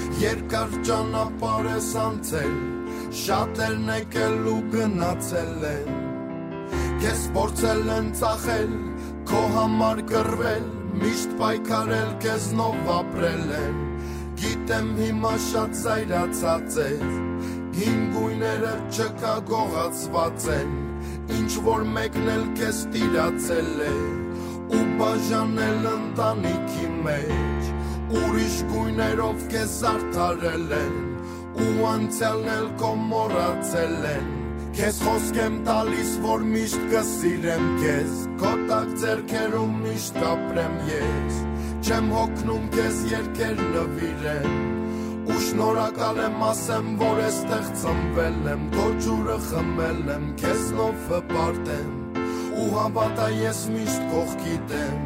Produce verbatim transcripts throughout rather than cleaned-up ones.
Երկար ճանապարհ ես անցել, շատերն եկել ու գնացել են, քեզ փորձել են ծախել, քո համար կռվել, միշտ պայքարել, քեզնով ապրել են, գիտեմ հիմա շատ զայրացած ես, հին գույները չկա գողացված են, ինչ որ մեկն էլ քեզ տիրացել է, ու բաժանել ընտանիքի մեջ, ուրիշ գույներով քեզ արդարել են, ու անցյալն էլ քո մոռացել են, քեզ խոսք եմ տալիս, որ միշտ կսիրեմ քեզ, քո տակ ձեռքերում միշտ ապրեմ ես, չեմ հոգնում քեզ երգեր նվիրեմ, ու շնորհակալ եմ ասեմ, որ էստեղ ծնվել եմ, քո ջուրը խմել եմ, քեզնով հպարտեմ, ու հավատա ես միշտ կողքիդ եմ,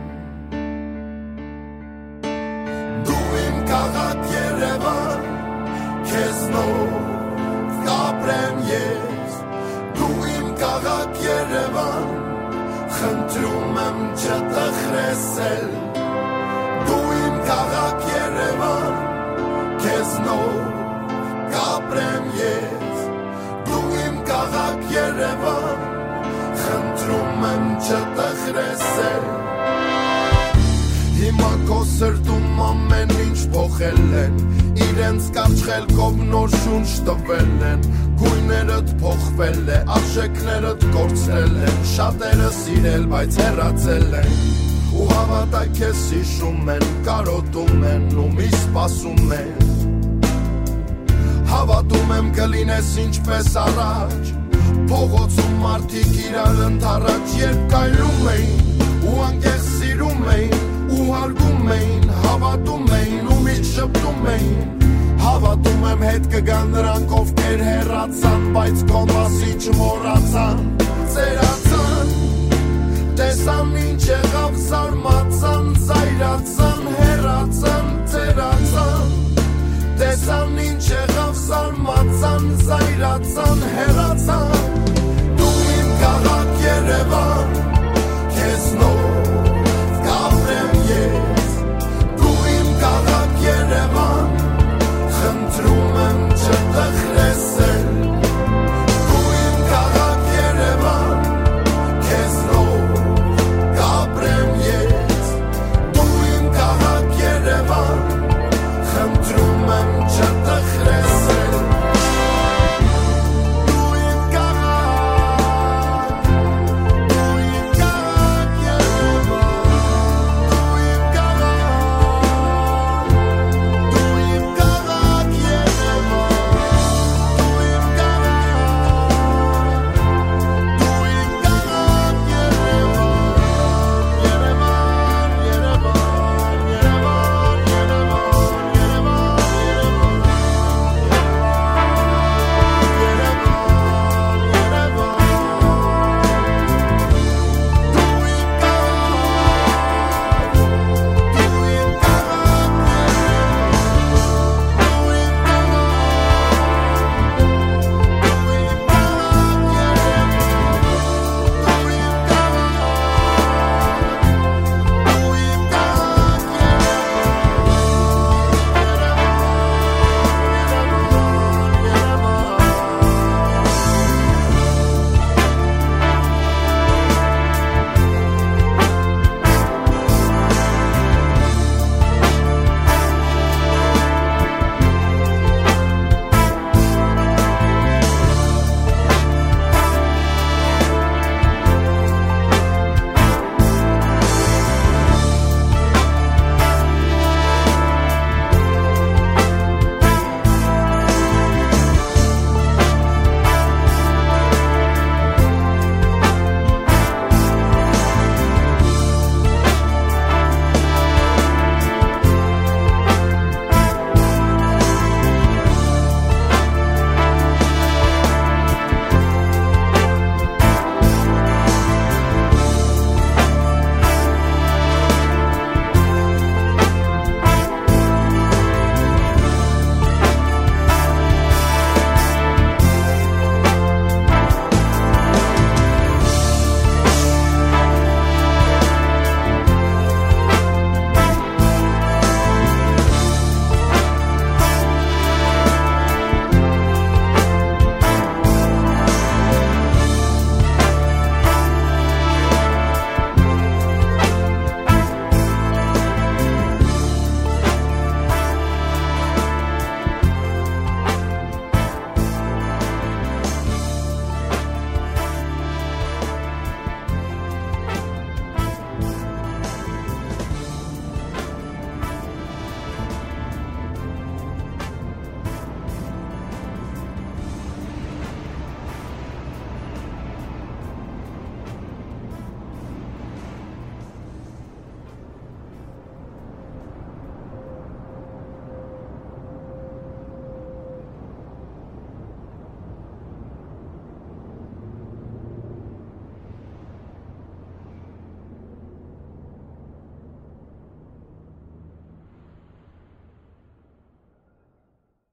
դու իմ քաղաք Երևան, քեզնով կապրեմ ես, դու իմ քաղաք Երևան, խնդրում եմ չտխրեսել, դու իմ քաղաք Երևան, քեզնով կապրեմ ես, դու իմ քաղաք Երևան, խնդրում եմ չտխրեսել, հիմա քո սրտում ամեն ինչ փոխել են, իրենց կարճ խելքով նոր շունչ տվել են, գույներդ փոխվել է, արժեքներդ կորցրել են, շատերը սիրել, բայց հեռացել են, ու հավատա քեզ հիշում են, կարոտում են ու մի սպասում են, հավատում եմ կլինես ինչպես առաջ, փողոցում մարդիկ իրար ընդառաջ, երբ կայլում էին, ու անկեղծ սիրում էին, ու հարգում էին, հավատում էին ու միշտ շփվում էին, հավատում եմ հետ կգան նրանք ովքեր հեռացան, բայց քո մասին չմոռացան, ծերացան, տեսան ինչ եղավ, զարմացան, զայրացան, հեռացան, ծերացան, տեսան ինչ եղավ, զարմացան, զայրացան, հեռացան,